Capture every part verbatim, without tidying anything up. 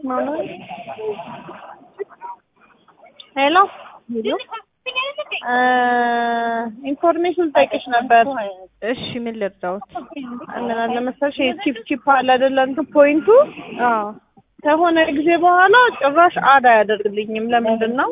ሄሎ ኢንፎርሜሽን ጠይቅሽ ነበር። እሺ ምን ልርዳውት? ምን አለ መሰለሽ ቺፕ ቺፕ አለ አይደል እንትን ፖይንቱ አዎ ከሆነ ጊዜ በኋላ ጭራሽ አድ አያደርግልኝም። ለምንድን ነው?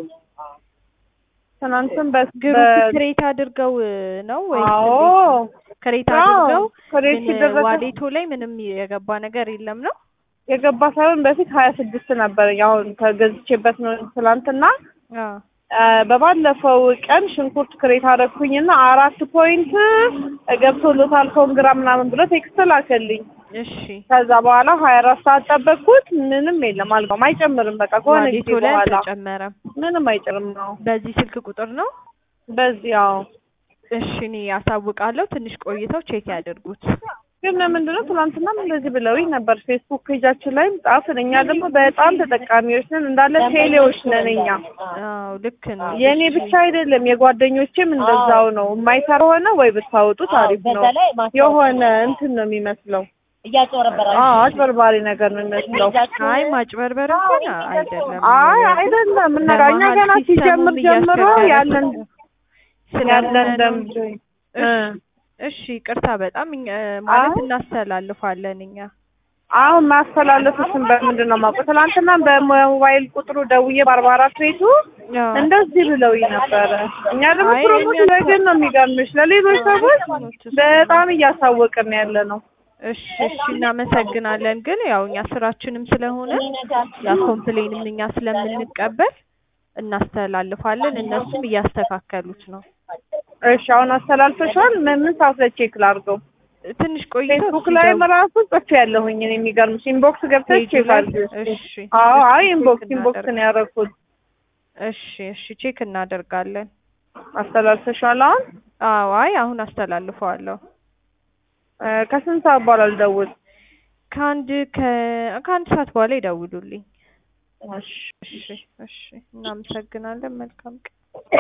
ትናንትም በስ ግሩፕ ክሬት አድርገው ነው ወይ? አዎ ክሬት አድርገው ክሬት ሲደረግ ዋሌቶ ላይ ምንም የገባ ነገር የለም ነው? የገባ ሳይሆን በፊት ሀያ ስድስት ነበር። ያው ከገዝቼበት ነው ትናንትና። አዎ በባለፈው ቀን ሽንኩርት ክሬት አደረኩኝና አራት ፖይንት ገብቶሎታል ኮንግራ ምናምን ብሎ ቴክስት ላከልኝ። እሺ ከዛ በኋላ ሀያ አራት ሰዓት ጠበቅኩት። ምንም የለም አልገባም፣ አይጨምርም። በቃ ከሆነ ጊዜ በኋላ ተጨመረም ምንም አይጨምርም ነው። በዚህ ስልክ ቁጥር ነው? በዚህ ያው እሺ እኔ ያሳውቃለሁ። ትንሽ ቆይተው ቼክ ያድርጉት። ግን ምንድነው ትናንትናም እንደዚህ ብለውኝ ነበር። ፌስቡክ ፔጃችን ላይም ጻፍን። እኛ ደግሞ በጣም ተጠቃሚዎች ነን፣ እንዳለ ቴሌዎች ነን እኛ። አዎ ልክ ነው። የኔ ብቻ አይደለም የጓደኞቼም እንደዛው ነው። የማይሰራ ሆነ ወይ ብታወጡት አሪፍ ነው። የሆነ እንትን ነው የሚመስለው እያጭበረበራችሁ። አዎ አጭበርባሪ ነገር ነው የሚመስለው። አይ ማጭበርበር እንኳን አይደለም። አይ አይደለም እና እኛ ገና ሲጀምር ጀምሮ ያለን ያለን ደንብ እሺ ቅርታ በጣም ማለት እናስተላልፋለን እኛ። አሁን ማስተላለፍሽን በምንድን ነው የማውቀው? ትናንትና በሞባይል ቁጥሩ ደውዬ በአርባ አራት ቤቱ እንደዚህ ብለውኝ ነበረ። እኛ ደግሞ ፕሮሞት ለግን ነው የሚገርምሽ ለሌሎች ሰዎች በጣም እያሳወቅን ያለ ነው። እሺ እሺ እናመሰግናለን። ግን ያው እኛ ስራችንም ስለሆነ ያ ኮምፕሌንም እኛ ስለምንቀበል እናስተላልፋለን። እነሱም እያስተካከሉት ነው። እሺ አሁን አስተላልፈሻል? ምን ሰዓት ላይ ቼክ ላድርገው? ትንሽ ቆይቶ ፌስቡክ ላይ ራሱ ጽፌ ያለሁኝ እኔ የሚገርምሽ ኢንቦክስ ገብተሽ ቼክ አድርጊ። እሺ አዎ አይ ኢንቦክስ ኢንቦክስ ነው ያደረኩት። እሺ እሺ ቼክ እናደርጋለን። አስተላልፈሻል አሁን? አዎ አይ አሁን አስተላልፈዋለሁ። ከስንት ሰዓት በኋላ ልደውል? ከአንድ ከአንድ ሰዓት በኋላ ይደውሉልኝ። እሺ እሺ እሺ እናመሰግናለን። መልካም ቀን።